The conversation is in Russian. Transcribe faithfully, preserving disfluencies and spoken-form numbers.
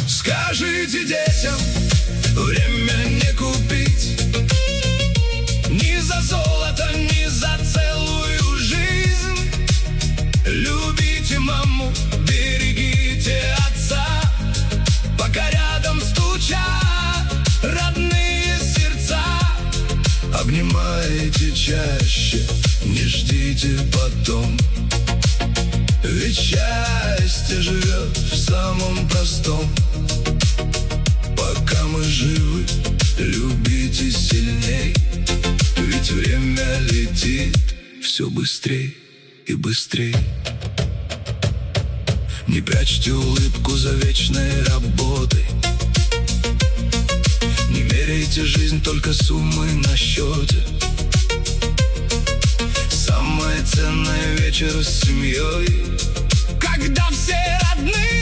Скажите детям, время не купить ни за золото, ни за целую жизнь. Любите маму, берегите отца, пока рядом стучат родные сердца. Обнимайте чаще, не ждите потом, ведь счастье живет в самом простом. Пока мы живы, любите сильней, ведь время летит все быстрей и быстрей. Не прячьте улыбку за вечной работой, не меряйте жизнь только суммой на счете. Самое ценное — вечер с семьей, когда все родные